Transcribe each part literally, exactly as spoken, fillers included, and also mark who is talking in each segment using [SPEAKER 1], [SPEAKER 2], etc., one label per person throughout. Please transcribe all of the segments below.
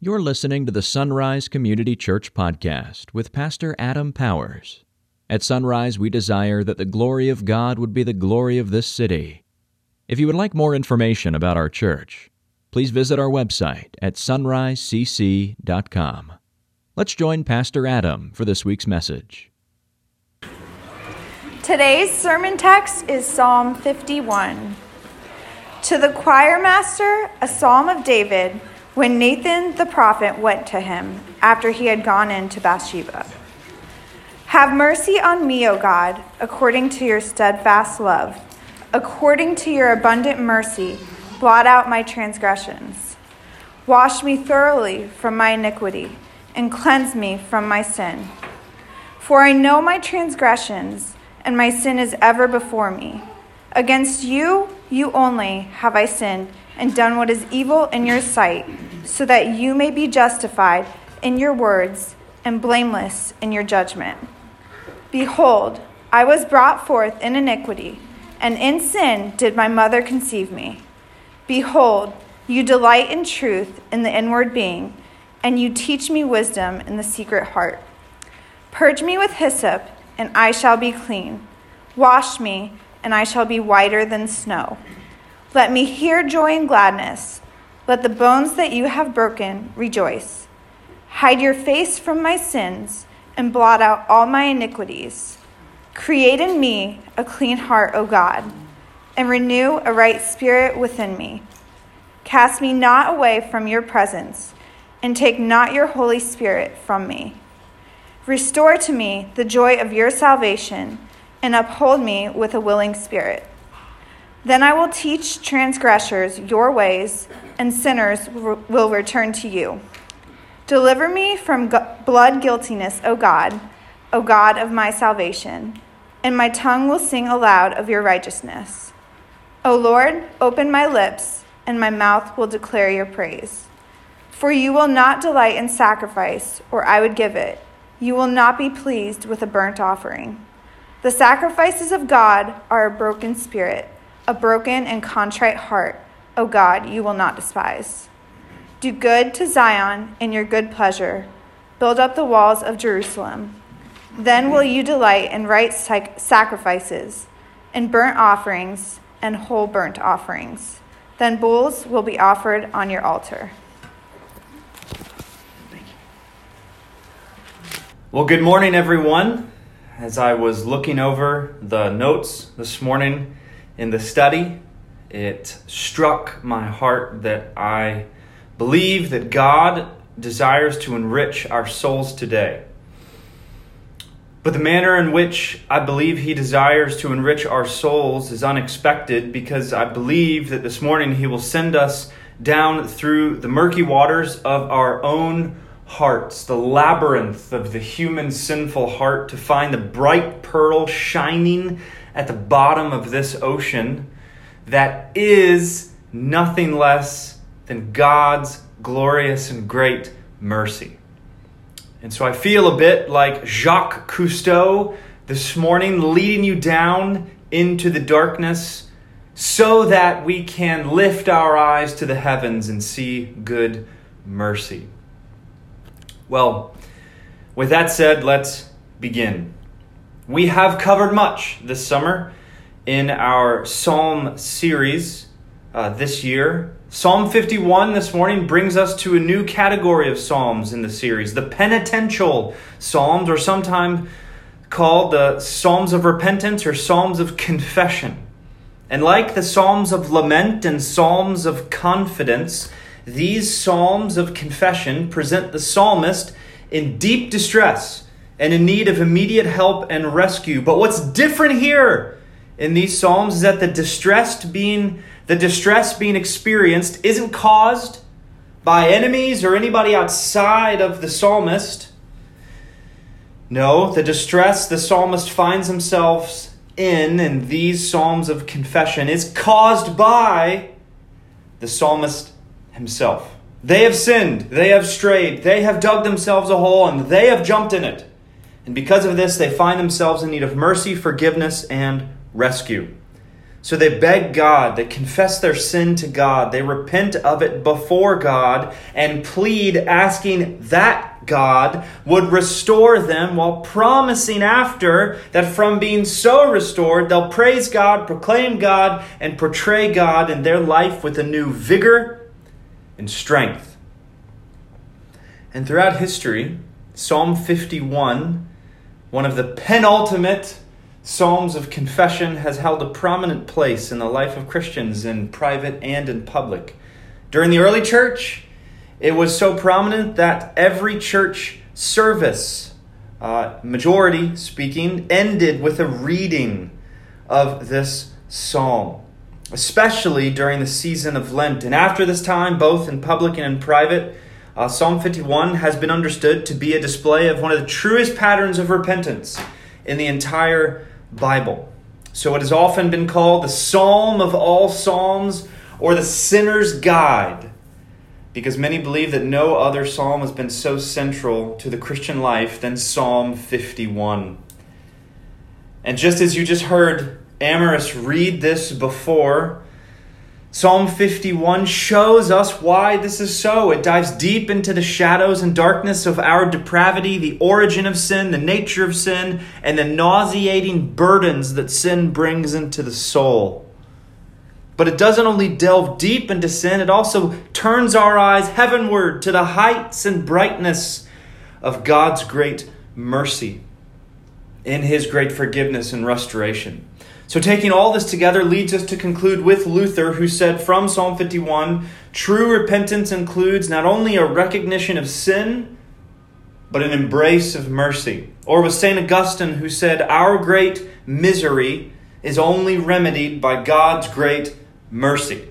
[SPEAKER 1] You're listening to the Sunrise Community Church podcast with Pastor Adam Powers. At Sunrise, we desire that the glory of God would be the glory of this city. If you would like more information about our church, please visit our website at sunrise c c dot com. Let's join Pastor Adam for this week's message.
[SPEAKER 2] Today's sermon text is Psalm fifty-one. To the choir master, a psalm of David, when Nathan the prophet went to him after he had gone in to Bathsheba. Have mercy on me, O God, according to your steadfast love. According to your abundant mercy, blot out my transgressions. Wash me thoroughly from my iniquity and cleanse me from my sin. For I know my transgressions, and my sin is ever before me. Against you, you only, have I sinned and done what is evil in your sight, so that you may be justified in your words and blameless in your judgment. Behold, I was brought forth in iniquity, and in sin did my mother conceive me. Behold, you delight in truth in the inward being, and you teach me wisdom in the secret heart. Purge me with hyssop, and I shall be clean. Wash me, and I shall be whiter than snow. Let me hear joy and gladness. Let the bones that you have broken rejoice. Hide your face from my sins and blot out all my iniquities. Create in me a clean heart, O God, and renew a right spirit within me. Cast me not away from your presence, and take not your Holy Spirit from me. Restore to me the joy of your salvation, and uphold me with a willing spirit. Then I will teach transgressors your ways, and sinners will return to you. Deliver me from blood guiltiness, O God, O God of my salvation, and my tongue will sing aloud of your righteousness. O Lord, open my lips, and my mouth will declare your praise. For you will not delight in sacrifice, or I would give it. You will not be pleased with a burnt offering. The sacrifices of God are a broken spirit, a broken and contrite heart, O God, you will not despise. Do good to Zion in your good pleasure. Build up the walls of Jerusalem. Then will you delight in right sacrifices, in burnt offerings, and whole burnt offerings. Then bulls will be offered on your altar.
[SPEAKER 3] Well, good morning, everyone. As I was looking over the notes this morning in the study, it struck my heart that I believe that God desires to enrich our souls today. But the manner in which I believe He desires to enrich our souls is unexpected, because I believe that this morning He will send us down through the murky waters of our own hearts, the labyrinth of the human sinful heart, to find the bright pearl shining at the bottom of this ocean that is nothing less than God's glorious and great mercy. And so I feel a bit like Jacques Cousteau this morning, leading you down into the darkness so that we can lift our eyes to the heavens and see good mercy. Well, with that said, let's begin. We have covered much this summer in our Psalm series uh, this year. Psalm fifty-one this morning brings us to a new category of Psalms in the series, the penitential Psalms, or sometimes called the Psalms of Repentance or Psalms of Confession. And like the Psalms of Lament and Psalms of Confidence, these Psalms of Confession present the psalmist in deep distress and in need of immediate help and rescue. But what's different here in these Psalms is that the distressed being the distress being experienced isn't caused by enemies or anybody outside of the psalmist. No, the distress the psalmist finds himself in in these Psalms of Confession is caused by the psalmist himself. They have sinned, they have strayed, they have dug themselves a hole, and they have jumped in it. And because of this, they find themselves in need of mercy, forgiveness, and rescue. So they beg God, they confess their sin to God, they repent of it before God, and plead, asking that God would restore them, while promising after that from being so restored, they'll praise God, proclaim God, and portray God in their life with a new vigor and strength. And throughout history, Psalm fifty-one, one of the penultimate Psalms of confession, has held a prominent place in the life of Christians in private and in public. During the early church, it was so prominent that every church service, uh, majority speaking, ended with a reading of this psalm, especially during the season of Lent. And after this time, both in public and in private, uh, Psalm fifty-one has been understood to be a display of one of the truest patterns of repentance in the entire Bible. So it has often been called the Psalm of all Psalms, or the Sinner's Guide, because many believe that no other psalm has been so central to the Christian life than Psalm fifty-one. And just as you just heard Amaris read this before, Psalm fifty-one shows us why this is so. It dives deep into the shadows and darkness of our depravity, the origin of sin, the nature of sin, and the nauseating burdens that sin brings into the soul. But it doesn't only delve deep into sin, it also turns our eyes heavenward to the heights and brightness of God's great mercy in His great forgiveness and restoration. So taking all this together leads us to conclude with Luther, who said from Psalm fifty-one, true repentance includes not only a recognition of sin, but an embrace of mercy. Or with Saint Augustine, who said, our great misery is only remedied by God's great mercy.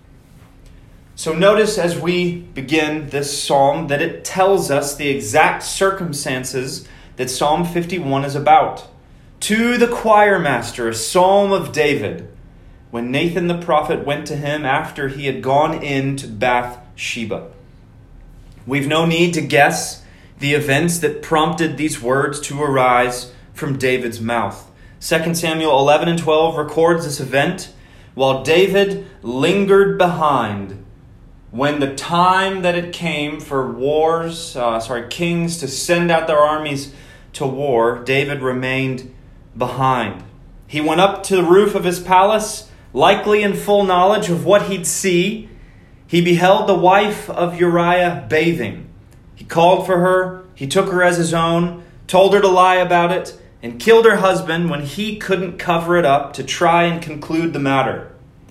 [SPEAKER 3] So notice as we begin this psalm that it tells us the exact circumstances that Psalm fifty-one is about. To the choir master, a psalm of David, when Nathan the prophet went to him after he had gone in to Bathsheba. We've no need to guess the events that prompted these words to arise from David's mouth. Second Samuel eleven and twelve records this event while David lingered behind. When the time that it came for wars, uh, sorry, kings to send out their armies to war, David remained behind. He went up to the roof of his palace, likely in full knowledge of what he'd see. He beheld the wife of Uriah bathing. He called for her, he took her as his own, told her to lie about it, and killed her husband when he couldn't cover it up to try and conclude the matter.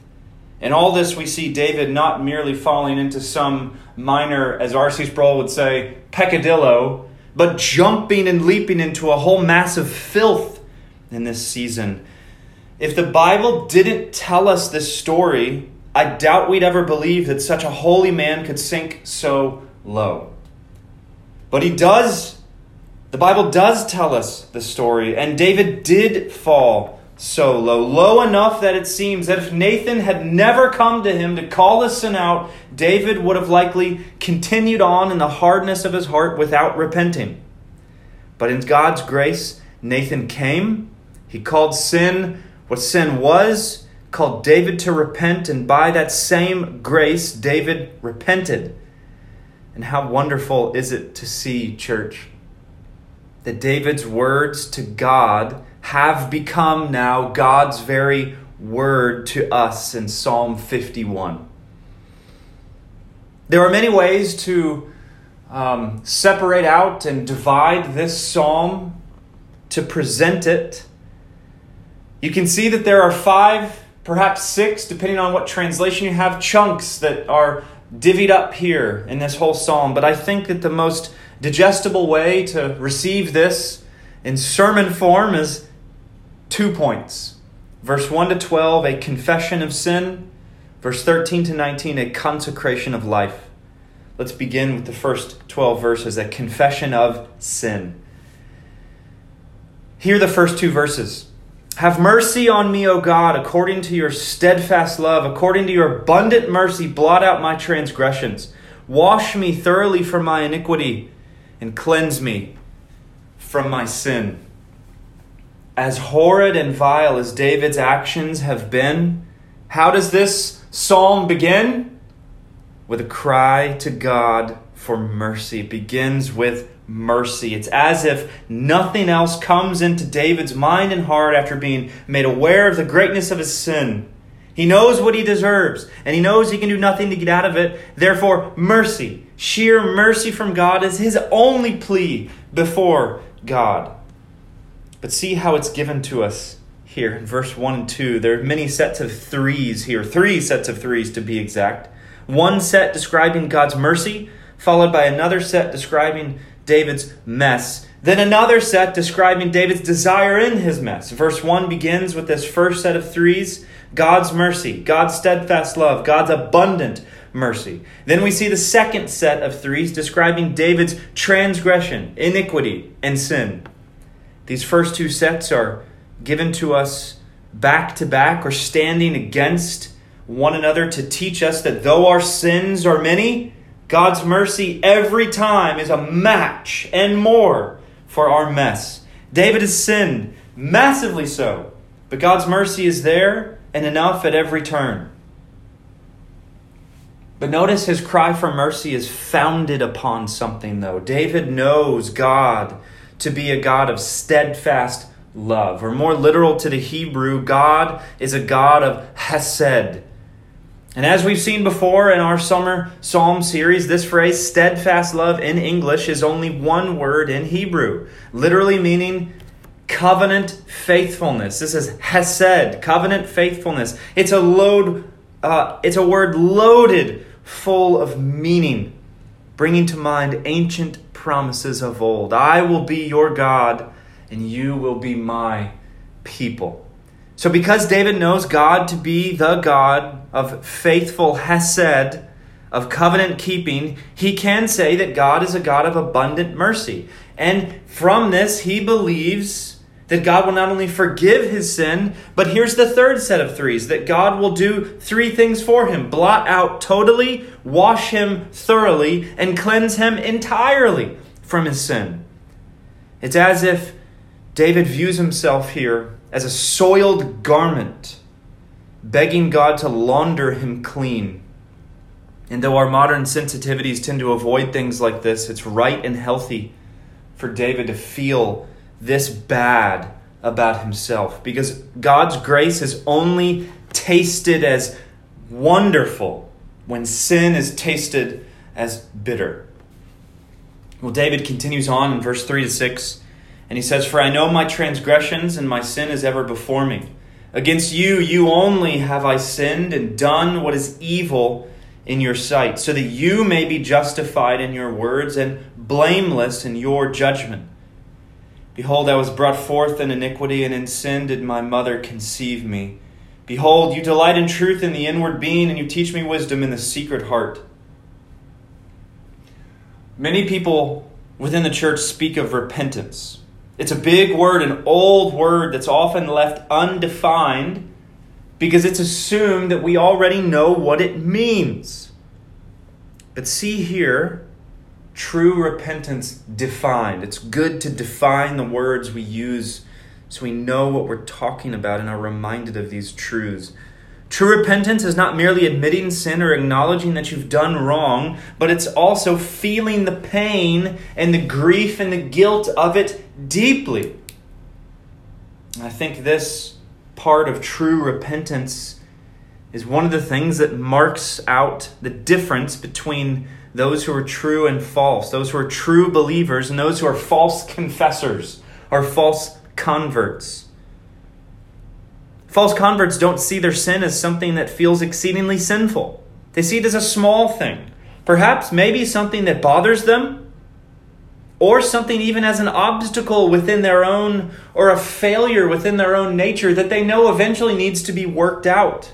[SPEAKER 3] In all this, we see David not merely falling into some minor, as R C Sproul would say, peccadillo, but jumping and leaping into a whole mass of filth in this season. If the Bible didn't tell us this story, I doubt we'd ever believe that such a holy man could sink so low. But he does. The Bible does tell us the story, and David did fall so low, low enough that it seems that if Nathan had never come to him to call his sin out, David would have likely continued on in the hardness of his heart without repenting. But in God's grace, Nathan came. He called sin what sin was, called David to repent, and by that same grace, David repented. And how wonderful is it to see, church, that David's words to God have become now God's very word to us in Psalm fifty-one. There are many ways to um, separate out and divide this psalm, to present it. You can see that there are five, perhaps six, depending on what translation you have, chunks that are divvied up here in this whole psalm. But I think that the most digestible way to receive this in sermon form is two points. Verse one to twelve, a confession of sin. Verse thirteen to nineteen, a consecration of life. Let's begin with the first twelve verses, a confession of sin. Hear the first two verses. Have mercy on me, O God, according to your steadfast love, according to your abundant mercy, blot out my transgressions. Wash me thoroughly from my iniquity and cleanse me from my sin. as horrid and vile as David's actions have been, how does this psalm begin? With a cry to God for mercy. It begins with mercy. It's as if nothing else comes into David's mind and heart after being made aware of the greatness of his sin. He knows what he deserves, and he knows he can do nothing to get out of it. Therefore, mercy, sheer mercy from God is his only plea before God. But see how it's given to us here in verse one and two. There are many sets of threes here, three sets of threes to be exact. One set describing God's mercy, followed by another set describing David's mess. Then another set describing David's desire in his mess. Verse one begins with this first set of threes, God's mercy, God's steadfast love, God's abundant mercy. Then we see the second set of threes describing David's transgression, iniquity, and sin. These first two sets are given to us back to back or standing against one another to teach us that though our sins are many, God's mercy every time is a match and more for our mess. David has sinned, massively so, but God's mercy is there and enough at every turn. But notice his cry for mercy is founded upon something, though. David knows God to be a God of steadfast love. Or more literal to the Hebrew, God is a God of hesed. And as we've seen before in our summer psalm series, this phrase, steadfast love in English, is only one word in Hebrew, literally meaning covenant faithfulness. This is hesed, covenant faithfulness. It's a load, uh, it's a word loaded full of meaning, bringing to mind ancient promises of old. I will be your God, and you will be my people. So because David knows God to be the God of faithful hesed, of covenant keeping, he can say that God is a God of abundant mercy. And from this, he believes that God will not only forgive his sin, but here's the third set of threes, that God will do three things for him: blot out totally, wash him thoroughly, and cleanse him entirely from his sin. It's as if David views himself here as a soiled garment, begging God to launder him clean. And though our modern sensitivities tend to avoid things like this, it's right and healthy for David to feel this bad about himself, because God's grace is only tasted as wonderful when sin is tasted as bitter. Well, David continues on in verse three to six, and he says, "For I know my transgressions, and my sin is ever before me. Against you, you only have I sinned and done what is evil in your sight, so that you may be justified in your words and blameless in your judgment. Behold, I was brought forth in iniquity, and in sin did my mother conceive me. Behold, you delight in truth in the inward being, and you teach me wisdom in the secret heart." Many people within the church speak of repentance. It's a big word, an old word that's often left undefined because it's assumed that we already know what it means. But see here, true repentance defined. It's good to define the words we use so we know what we're talking about and are reminded of these truths. True repentance is not merely admitting sin or acknowledging that you've done wrong, but it's also feeling the pain and the grief and the guilt of it deeply. I think this part of true repentance is one of the things that marks out the difference between those who are true and false, those who are true believers and those who are false confessors or false converts. False converts don't see their sin as something that feels exceedingly sinful. They see it as a small thing, perhaps maybe something that bothers them, or something even as an obstacle within their own, or a failure within their own nature that they know eventually needs to be worked out.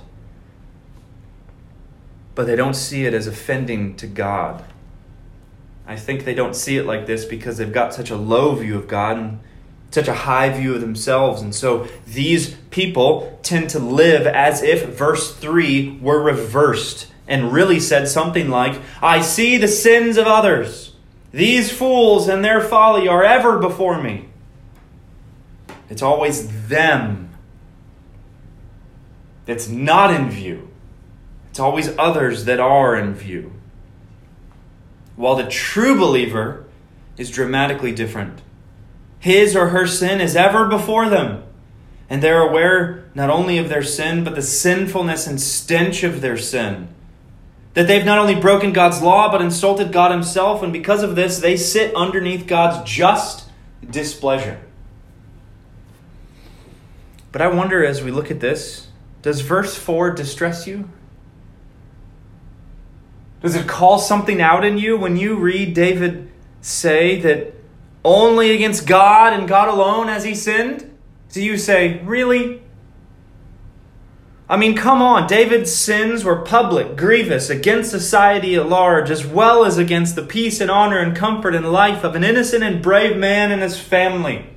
[SPEAKER 3] But they don't see it as offending to God. I think they don't see it like this because they've got such a low view of God and such a high view of themselves. And so these people tend to live as if verse three were reversed and really said something like, "I see the sins of others. These fools and their folly are ever before me." It's always them that's not in view. It's always others that are in view. While the true believer is dramatically different. His or her sin is ever before them, and they're aware not only of their sin, but the sinfulness and stench of their sin. That they've not only broken God's law, but insulted God himself, and because of this, they sit underneath God's just displeasure. But I wonder, as we look at this, does verse four distress you? Does it call something out in you when you read David say that only against God and God alone has he sinned? Do you say, really? I mean, come on. David's sins were public, grievous, against society at large, as well as against the peace and honor and comfort and life of an innocent and brave man and his family.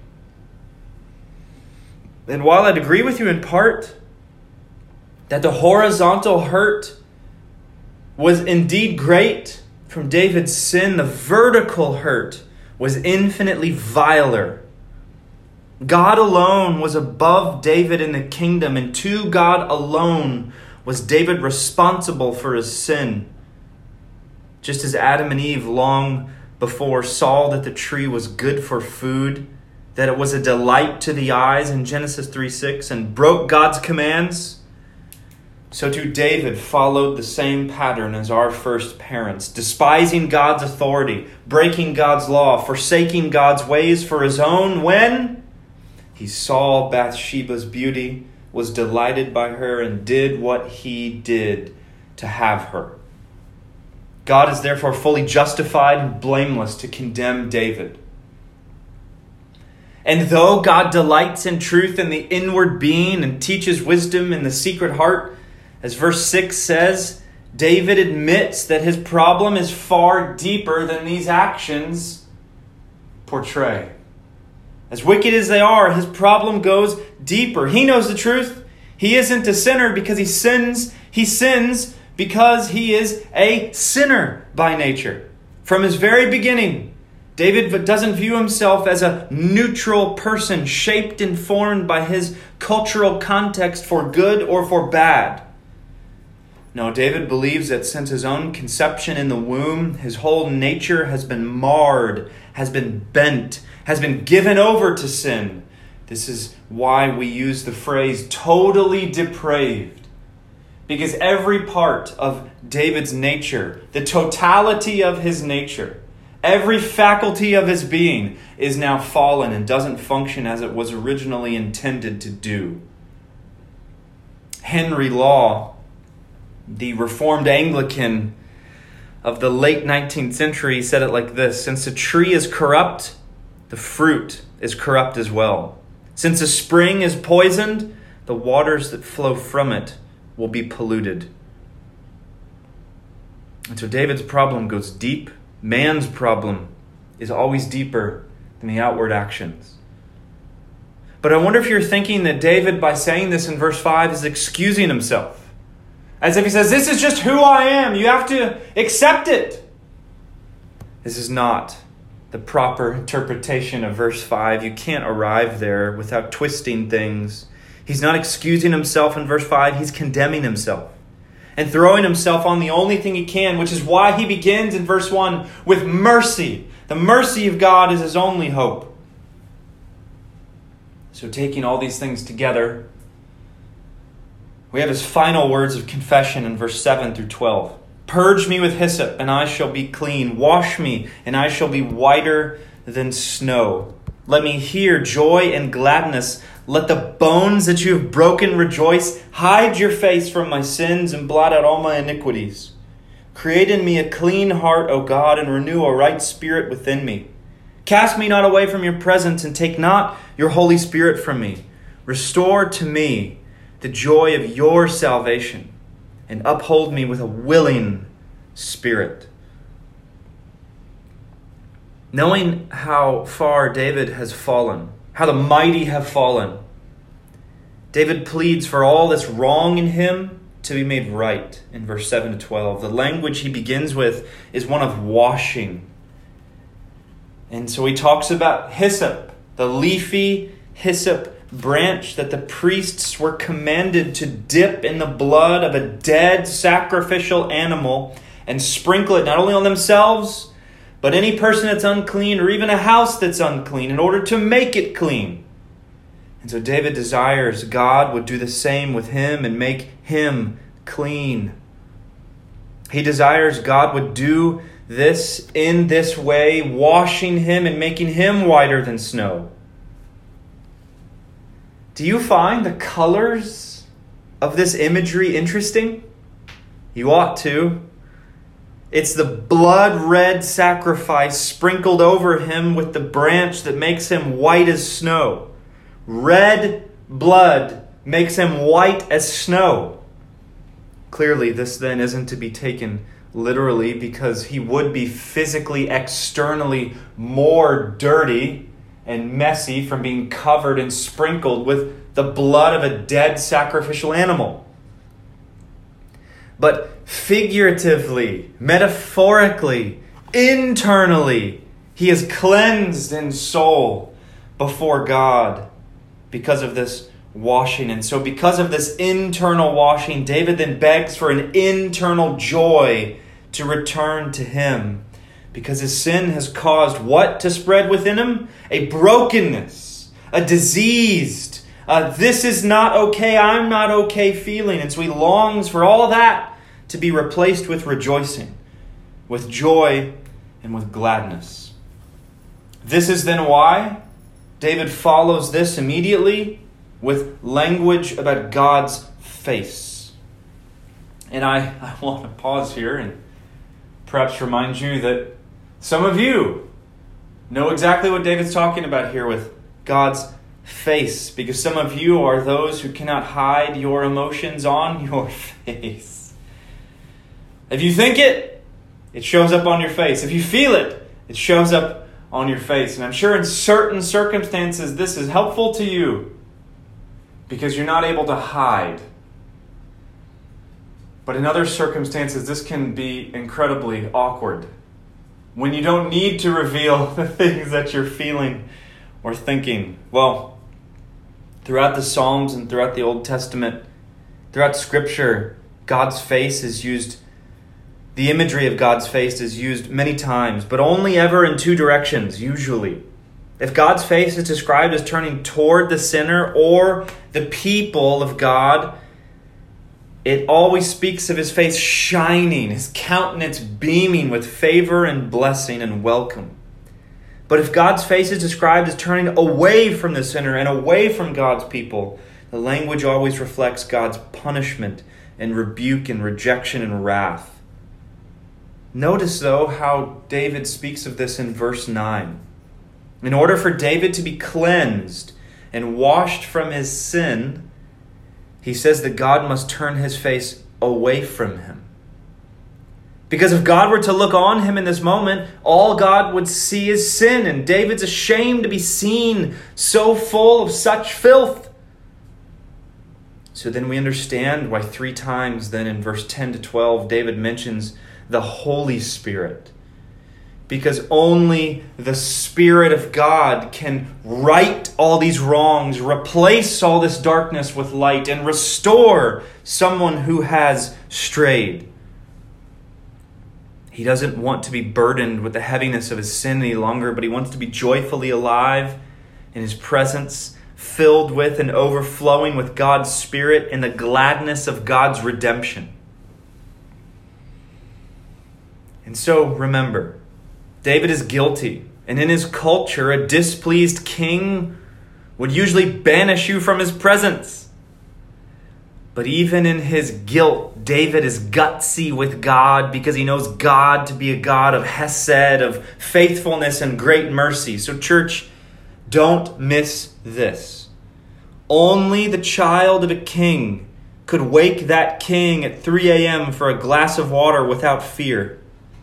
[SPEAKER 3] And while I'd agree with you in part that the horizontal hurt was indeed great from David's sin, the vertical hurt was infinitely viler. God alone was above David in the kingdom, and to God alone was David responsible for his sin. Just as Adam and Eve long before saw that the tree was good for food, that it was a delight to the eyes in Genesis three six, and broke God's commands, so too David followed the same pattern as our first parents, despising God's authority, breaking God's law, forsaking God's ways for his own. When he saw Bathsheba's beauty, was delighted by her, and did what he did to have her. God is therefore fully justified and blameless to condemn David. And though God delights in truth in the inward being and teaches wisdom in the secret heart, as verse six says, David admits that his problem is far deeper than these actions portray. As wicked as they are, his problem goes deeper. He knows the truth. He isn't a sinner because he sins. He sins because he is a sinner by nature. From his very beginning, David doesn't view himself as a neutral person shaped and formed by his cultural context for good or for bad. No, David believes that since his own conception in the womb, his whole nature has been marred, has been bent, has been given over to sin. This is why we use the phrase totally depraved. Because every part of David's nature, the totality of his nature, every faculty of his being is now fallen and doesn't function as it was originally intended to do. Henry Law, the Reformed Anglican of the late nineteenth century, said it like this: since a tree is corrupt, the fruit is corrupt as well. Since a spring is poisoned, the waters that flow from it will be polluted. And so David's problem goes deep. Man's problem is always deeper than the outward actions. But I wonder if you're thinking that David, by saying this in verse five, is excusing himself. As if he says, this is just who I am. You have to accept it. This is not the proper interpretation of verse five. You can't arrive there without twisting things. He's not excusing himself in verse five. He's condemning himself and throwing himself on the only thing he can, which is why he begins in verse one with mercy. The mercy of God is his only hope. So taking all these things together, we have his final words of confession in verse seven through twelve. Purge me with hyssop, and I shall be clean. Wash me, and I shall be whiter than snow. Let me hear joy and gladness. Let the bones that you have broken rejoice. Hide your face from my sins and blot out all my iniquities. Create in me a clean heart, O God, and renew a right spirit within me. Cast me not away from your presence, and take not your Holy Spirit from me. Restore to me the joy of your salvation, and uphold me with a willing spirit. Knowing how far David has fallen, how the mighty have fallen, David pleads for all that's wrong in him to be made right in verse seven to twelve. The language he begins with is one of washing. And so he talks about hyssop, the leafy hyssop branch that the priests were commanded to dip in the blood of a dead sacrificial animal and sprinkle it not only on themselves, but any person that's unclean or even a house that's unclean in order to make it clean. And so David desires God would do the same with him and make him clean. He desires God would do this in this way, washing him and making him whiter than snow. Do you find the colors of this imagery interesting? You ought to. It's the blood-red sacrifice sprinkled over him with the branch that makes him white as snow. Red blood makes him white as snow. Clearly, this then isn't to be taken literally, because he would be physically, externally more dirty and messy from being covered and sprinkled with the blood of a dead sacrificial animal. But figuratively, metaphorically, internally, he is cleansed in soul before God because of this washing. And so because of this internal washing, David then begs for an internal joy to return to him, because his sin has caused what to spread within him? A brokenness, a diseased, uh, this is not okay, I'm not okay feeling. And so he longs for all of that to be replaced with rejoicing, with joy, and with gladness. This is then why David follows this immediately with language about God's face. And I, I want to pause here and perhaps remind you that some of you know exactly what David's talking about here with God's face, because some of you are those who cannot hide your emotions on your face. If you think it, it shows up on your face. If you feel it, it shows up on your face. And I'm sure in certain circumstances this is helpful to you because you're not able to hide. But in other circumstances, this can be incredibly awkward when you don't need to reveal the things that you're feeling or thinking. Well, throughout the Psalms and throughout the Old Testament, throughout Scripture, God's face is used, the imagery of God's face is used many times, but only ever in two directions, usually. If God's face is described as turning toward the sinner or the people of God, it always speaks of his face shining, his countenance beaming with favor and blessing and welcome. But if God's face is described as turning away from the sinner and away from God's people, the language always reflects God's punishment and rebuke and rejection and wrath. Notice, though, how David speaks of this in verse nine. In order for David to be cleansed and washed from his sin, he says that God must turn his face away from him. Because if God were to look on him in this moment, all God would see is sin. And David's ashamed to be seen so full of such filth. So then we understand why three times then in verse ten to twelve, David mentions the Holy Spirit. Because only the Spirit of God can right all these wrongs, replace all this darkness with light, and restore someone who has strayed. He doesn't want to be burdened with the heaviness of his sin any longer, but he wants to be joyfully alive in his presence, filled with and overflowing with God's Spirit and the gladness of God's redemption. And so remember, David is guilty, and in his culture, a displeased king would usually banish you from his presence. But even in his guilt, David is gutsy with God because he knows God to be a God of hesed, of faithfulness and great mercy. So church, don't miss this. Only the child of a king could wake that king at three a.m. for a glass of water without fear.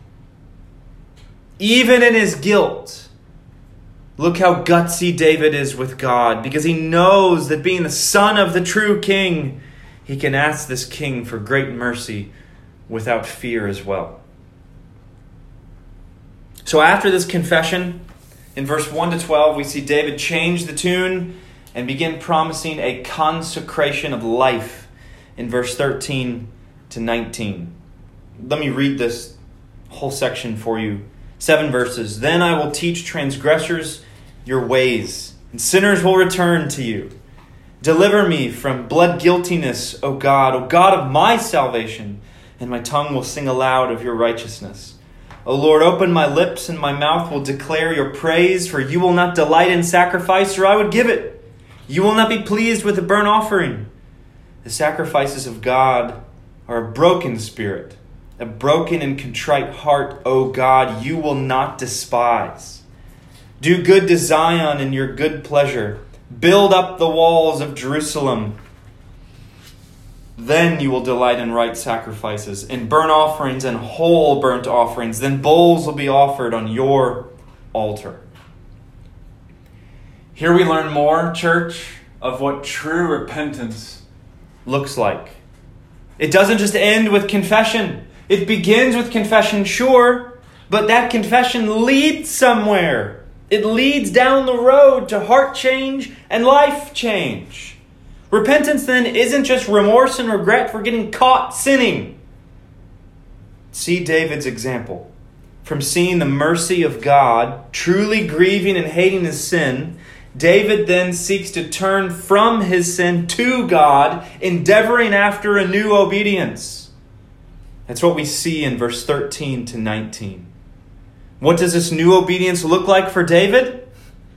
[SPEAKER 3] Even in his guilt, look how gutsy David is with God, because he knows that being the son of the true king, he can ask this king for great mercy without fear as well. So after this confession, in verse one to twelve, we see David change the tune and begin promising a consecration of life in verse thirteen to nineteen. Let me read this whole section for you. Seven verses. Then I will teach transgressors your ways, and sinners will return to you. Deliver me from blood guiltiness, O God, O God of my salvation, and my tongue will sing aloud of your righteousness. O Lord, open my lips, and my mouth will declare your praise, for you will not delight in sacrifice, or I would give it. You will not be pleased with a burnt offering. The sacrifices of God are a broken spirit, a broken and contrite heart, O God, you will not despise. Do good to Zion in your good pleasure. Build up the walls of Jerusalem. Then you will delight in right sacrifices, in burnt offerings and whole burnt offerings. Then bulls will be offered on your altar. Here we learn more, church, of what true repentance looks like. It doesn't just end with confession. It begins with confession, sure, but that confession leads somewhere. It leads down the road to heart change and life change. Repentance then isn't just remorse and regret for getting caught sinning. See David's example. From seeing the mercy of God, truly grieving and hating his sin, David then seeks to turn from his sin to God, endeavoring after a new obedience. That's what we see in verse thirteen to nineteen. What does this new obedience look like for David?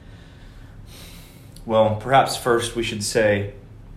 [SPEAKER 3] Well, perhaps first we should say,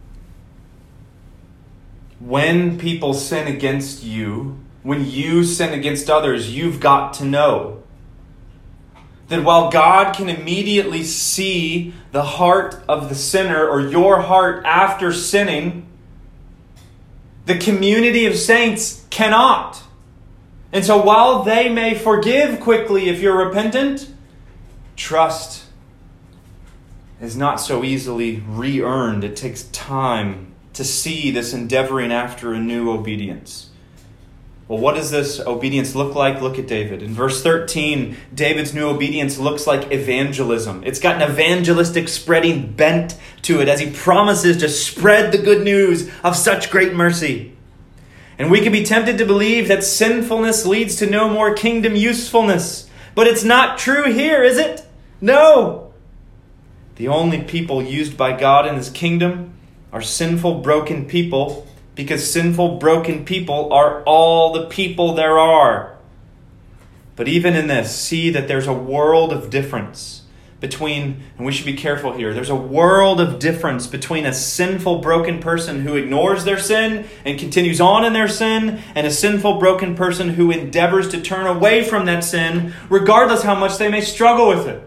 [SPEAKER 3] when people sin against you, when you sin against others, you've got to know that while God can immediately see the heart of the sinner or your heart after sinning, the community of saints cannot. And so while they may forgive quickly if you're repentant, trust is not so easily re-earned. It takes time to see this endeavoring after a new obedience. Well, what does this obedience look like? Look at David. In verse thirteen, David's new obedience looks like evangelism. It's got an evangelistic spreading bent to it as he promises to spread the good news of such great mercy. And we can be tempted to believe that sinfulness leads to no more kingdom usefulness. But it's not true here, is it? No. The only people used by God in his kingdom are sinful, broken people, because sinful, broken people are all the people there are. But even in this, see that there's a world of difference between, and we should be careful here, there's a world of difference between a sinful, broken person who ignores their sin and continues on in their sin, and a sinful, broken person who endeavors to turn away from that sin, regardless how much they may struggle with it.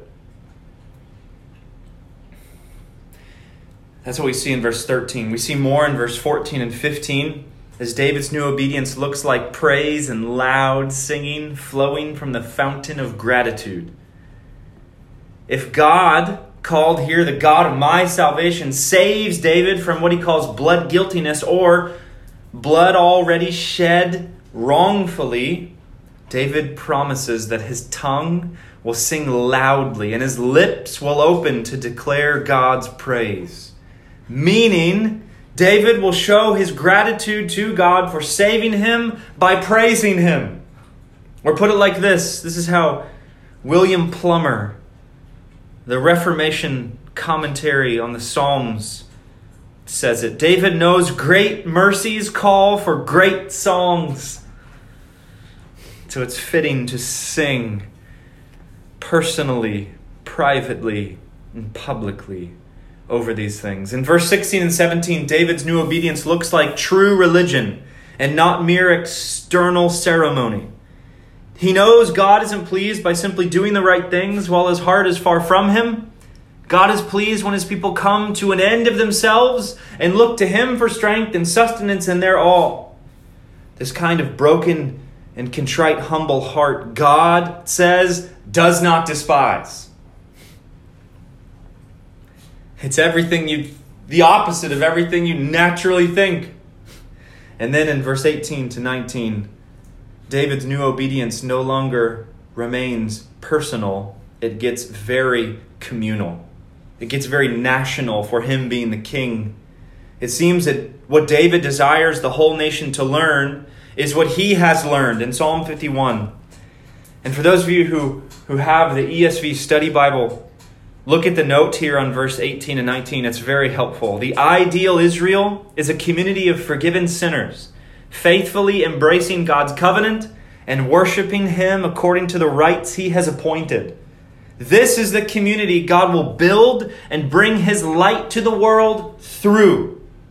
[SPEAKER 3] That's what we see in verse thirteen. We see more in verse fourteen and fifteen, as David's new obedience looks like praise and loud singing flowing from the fountain of gratitude. If God, called here the God of my salvation, saves David from what he calls blood guiltiness or blood already shed wrongfully, David promises that his tongue will sing loudly and his lips will open to declare God's praise. Meaning, David will show his gratitude to God for saving him by praising him. Or put it like this. This is how William Plummer, the Reformation commentary on the Psalms, says it. David knows great mercies call for great songs. So it's fitting to sing personally, privately, and publicly over these things. In verse sixteen and seventeen, David's new obedience looks like true religion and not mere external ceremony. He knows God isn't pleased by simply doing the right things while his heart is far from him. God is pleased when his people come to an end of themselves and look to him for strength and sustenance in their all. This kind of broken and contrite, humble heart, God says, does not despise. It's everything you, the opposite of everything you naturally think. And then in verse eighteen to nineteen, David's new obedience no longer remains personal. It gets very communal. It gets very national for him being the king. It seems that what David desires the whole nation to learn is what he has learned in Psalm fifty-one. And for those of you who, who have the E S V Study Bible, look at the note here on verse eighteen and nineteen. It's very helpful. The ideal Israel is a community of forgiven sinners, faithfully embracing God's covenant and worshiping him according to the rites he has appointed. This is the community God will build and bring his light to the world through.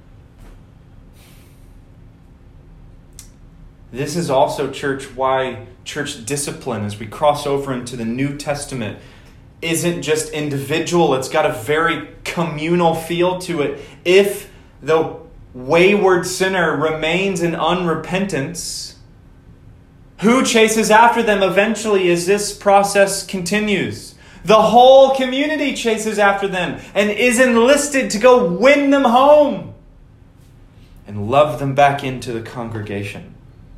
[SPEAKER 3] This is also, church, why church discipline, as we cross over into the New Testament, isn't just individual. It's got a very communal feel to it. If the wayward sinner remains in unrepentance, who chases after them eventually as this process continues? The whole community chases after them and is enlisted to go win them home and love them back into the congregation.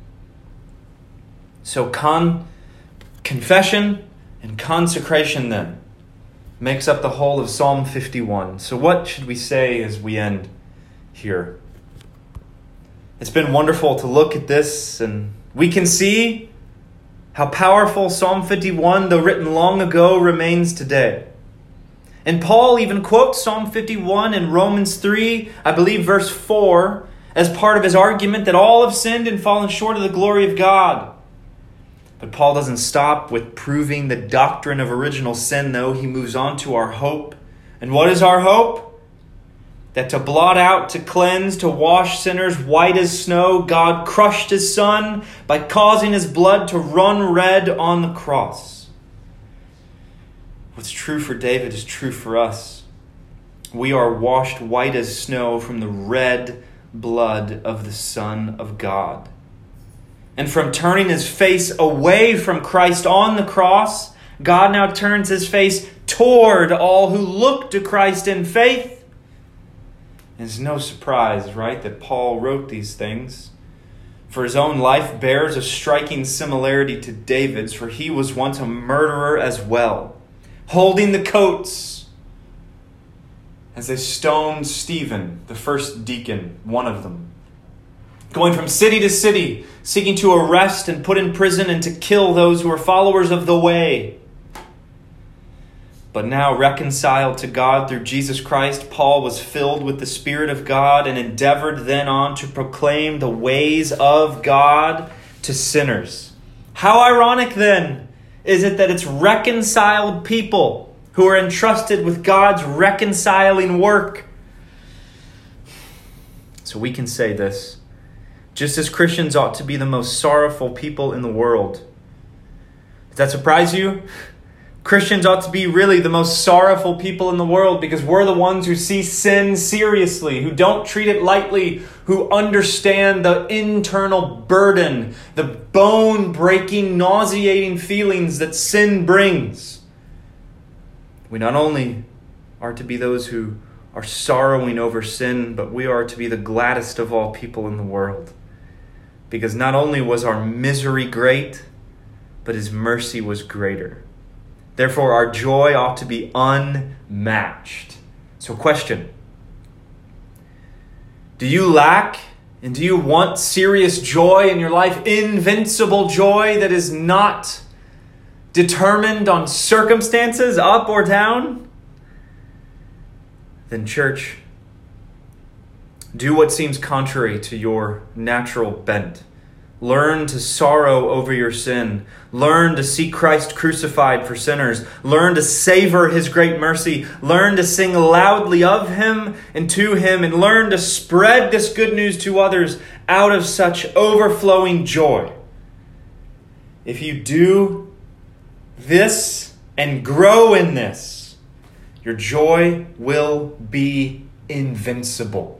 [SPEAKER 3] So con, confession and consecration then makes up the whole of Psalm fifty-one. So what should we say as we end here? It's been wonderful to look at this, and we can see how powerful Psalm fifty-one, though written long ago, remains today. And Paul even quotes Psalm fifty-one in Romans three, I believe verse four, as part of his argument that all have sinned and fallen short of the glory of God. But Paul doesn't stop with proving the doctrine of original sin, though. He moves on to our hope. And what is our hope? That to blot out, to cleanse, to wash sinners white as snow, God crushed his Son by causing his blood to run red on the cross. What's true for David is true for us. We are washed white as snow from the red blood of the Son of God. And from turning his face away from Christ on the cross, God now turns his face toward all who look to Christ in faith. And it's no surprise, right, that Paul wrote these things. For his own life bears a striking similarity to David's, for he was once a murderer as well, holding the coats as they stoned Stephen, the first deacon, one of them. Going from city to city, seeking to arrest and put in prison and to kill those who are followers of the way. But now reconciled to God through Jesus Christ, Paul was filled with the Spirit of God and endeavored then on to proclaim the ways of God to sinners. How ironic then is it that it's reconciled people who are entrusted with God's reconciling work. So we can say this. Just as Christians ought to be the most sorrowful people in the world. Does that surprise you? Christians ought to be really the most sorrowful people in the world because we're the ones who see sin seriously, who don't treat it lightly, who understand the internal burden, the bone-breaking, nauseating feelings that sin brings. We not only are to be those who are sorrowing over sin, but we are to be the gladdest of all people in the world. Because not only was our misery great, but his mercy was greater. Therefore, our joy ought to be unmatched. So question. Do you lack and do you want serious joy in your life? Invincible joy that is not determined on circumstances, up or down? Then church, do what seems contrary to your natural bent. Learn to sorrow over your sin. Learn to see Christ crucified for sinners. Learn to savor his great mercy. Learn to sing loudly of him and to him. And learn to spread this good news to others out of such overflowing joy. If you do this and grow in this, your joy will be invincible.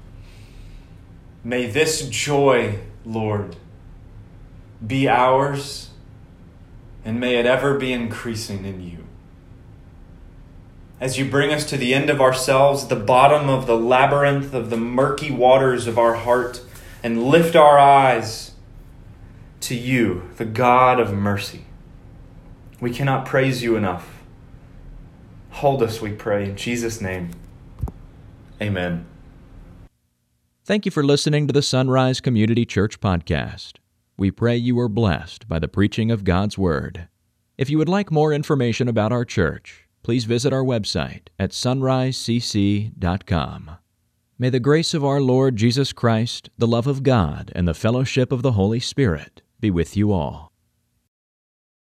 [SPEAKER 3] May this joy, Lord, be ours, and may it ever be increasing in you. As you bring us to the end of ourselves, the bottom of the labyrinth of the murky waters of our heart, and lift our eyes to you, the God of mercy. We cannot praise you enough. Hold us, we pray, in Jesus' name. Amen.
[SPEAKER 1] Thank you for listening to the Sunrise Community Church podcast. We pray you are blessed by the preaching of God's Word. If you would like more information about our church, please visit our website at sunrise c c dot com. May the grace of our Lord Jesus Christ, the love of God, and the fellowship of the Holy Spirit be with you all.